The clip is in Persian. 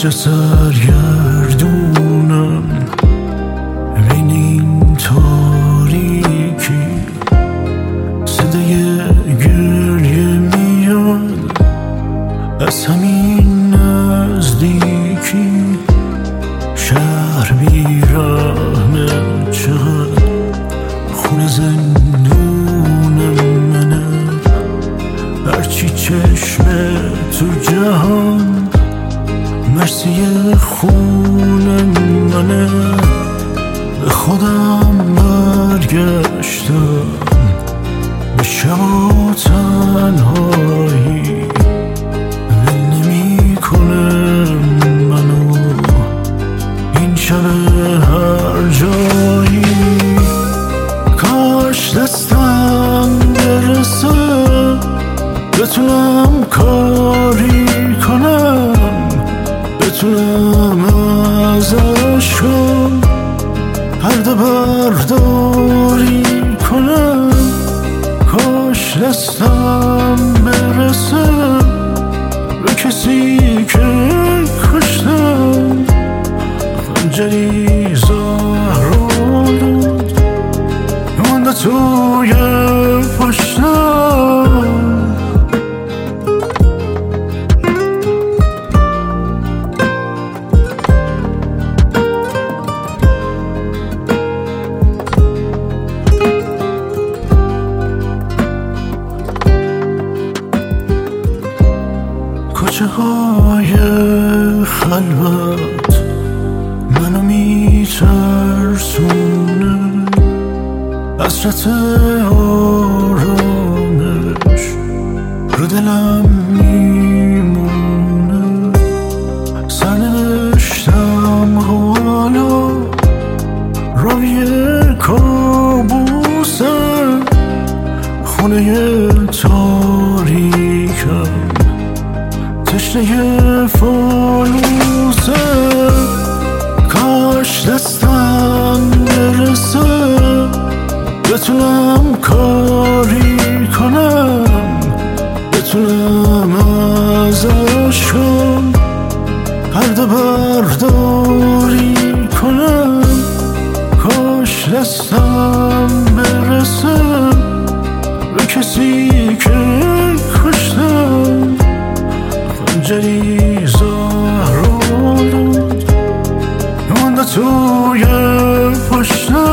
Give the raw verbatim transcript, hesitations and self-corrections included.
از سرگردونم بین این تاریکی، صدای گریه میاد از همین نزدیکی. شهر بیرحمه، چقدر خونه زندونم منه، هرچی چشمه تو جهان مرسی خونم منه. به خودم برگشتم، به شب و تنهایی ول نمی کنم منو این شب هر جایی. کاش دستم برسه بتونم کاری کنم، بتونم از عشقم پرده برداری کنم. کاش دستم برسه به کسی که کشتم، خنجری زهرآلود مونده توی پشتم. کوچه های خلوت منو میترسونه، حسرت آرامش رو دلم میمونه. سرنوشتم حالا راوی کابوسه، خونه تاریکم تشنه فانوسه. کاش دستم برسه بتونم کاری کنم، بتونم از عشقم پرده برداری کنم. کاش دستم برسه به کسی که کشتم، خنجری زهرآلود مونده توی پشتم.